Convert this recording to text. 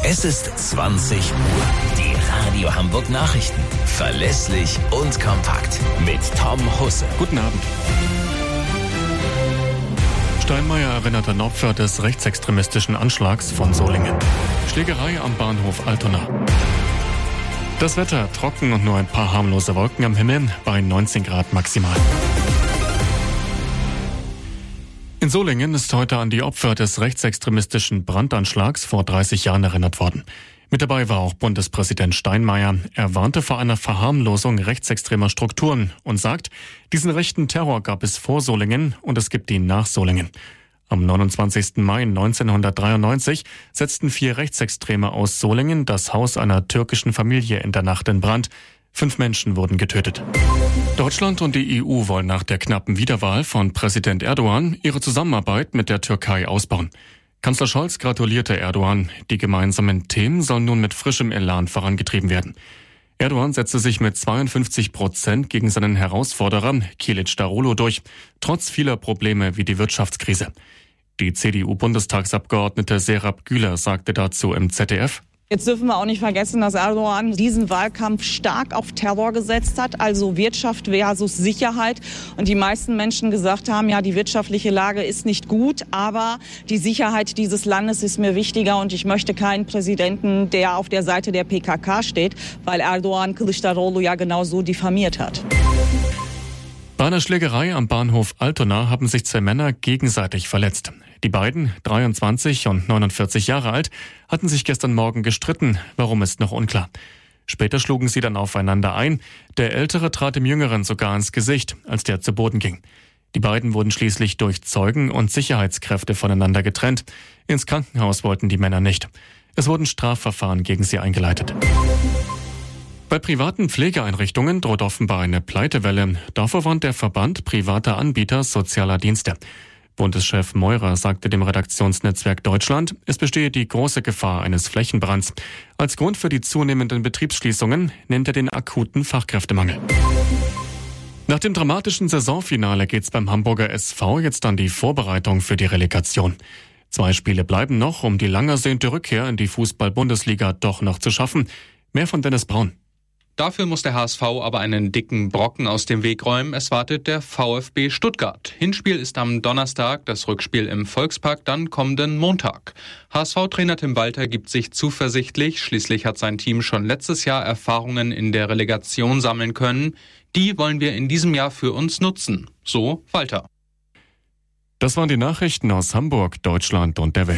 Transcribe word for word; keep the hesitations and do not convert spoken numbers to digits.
Es ist zwanzig Uhr. Die Radio Hamburg Nachrichten. Verlässlich und kompakt. Mit Tom Husse. Guten Abend. Steinmeier erinnert an Opfer des rechtsextremistischen Anschlags von Solingen. Schlägerei am Bahnhof Altona. Das Wetter trocken und nur ein paar harmlose Wolken am Himmel bei neunzehn Grad maximal. In Solingen ist heute an die Opfer des rechtsextremistischen Brandanschlags vor dreißig Jahren erinnert worden. Mit dabei war auch Bundespräsident Steinmeier. Er warnte vor einer Verharmlosung rechtsextremer Strukturen und sagt, diesen rechten Terror gab es vor Solingen und es gibt ihn nach Solingen. Am neunundzwanzigsten Mai neunzehnhundertdreiundneunzig setzten vier Rechtsextreme aus Solingen das Haus einer türkischen Familie in der Nacht in Brand. Fünf Menschen wurden getötet. Deutschland und die E U wollen nach der knappen Wiederwahl von Präsident Erdogan ihre Zusammenarbeit mit der Türkei ausbauen. Kanzler Scholz gratulierte Erdogan. Die gemeinsamen Themen sollen nun mit frischem Elan vorangetrieben werden. Erdogan setzte sich mit zweiundfünfzig Prozent gegen seinen Herausforderer Kilic-Darulu durch, trotz vieler Probleme wie die Wirtschaftskrise. Die C D U-Bundestagsabgeordnete Serap Güler sagte dazu im Z D F: Jetzt dürfen wir auch nicht vergessen, dass Erdogan diesen Wahlkampf stark auf Terror gesetzt hat, also Wirtschaft versus Sicherheit. Und die meisten Menschen gesagt haben, ja, die wirtschaftliche Lage ist nicht gut, aber die Sicherheit dieses Landes ist mir wichtiger und ich möchte keinen Präsidenten, der auf der Seite der P K K steht, weil Erdogan Kılıçdaroğlu ja genau so diffamiert hat. Bei einer Schlägerei am Bahnhof Altona haben sich zwei Männer gegenseitig verletzt. Die beiden, dreiundzwanzig und neunundvierzig Jahre alt, hatten sich gestern Morgen gestritten. Warum, ist noch unklar. Später schlugen sie dann aufeinander ein. Der Ältere trat dem Jüngeren sogar ins Gesicht, als der zu Boden ging. Die beiden wurden schließlich durch Zeugen und Sicherheitskräfte voneinander getrennt. Ins Krankenhaus wollten die Männer nicht. Es wurden Strafverfahren gegen sie eingeleitet. Bei privaten Pflegeeinrichtungen droht offenbar eine Pleitewelle. Davor warnt der Verband privater Anbieter sozialer Dienste. Bundeschef Meurer sagte dem Redaktionsnetzwerk Deutschland, es bestehe die große Gefahr eines Flächenbrands. Als Grund für die zunehmenden Betriebsschließungen nennt er den akuten Fachkräftemangel. Nach dem dramatischen Saisonfinale geht's beim Hamburger S V jetzt an die Vorbereitung für die Relegation. Zwei Spiele bleiben noch, um die lang ersehnte Rückkehr in die Fußball-Bundesliga doch noch zu schaffen. Mehr von Dennis Braun. Dafür muss der H S V aber einen dicken Brocken aus dem Weg räumen. Es wartet der VfB Stuttgart. Hinspiel ist am Donnerstag, das Rückspiel im Volkspark dann kommenden Montag. H S V-Trainer Tim Walter gibt sich zuversichtlich. Schließlich hat sein Team schon letztes Jahr Erfahrungen in der Relegation sammeln können. Die wollen wir in diesem Jahr für uns nutzen. So Walter. Das waren die Nachrichten aus Hamburg, Deutschland und der Welt.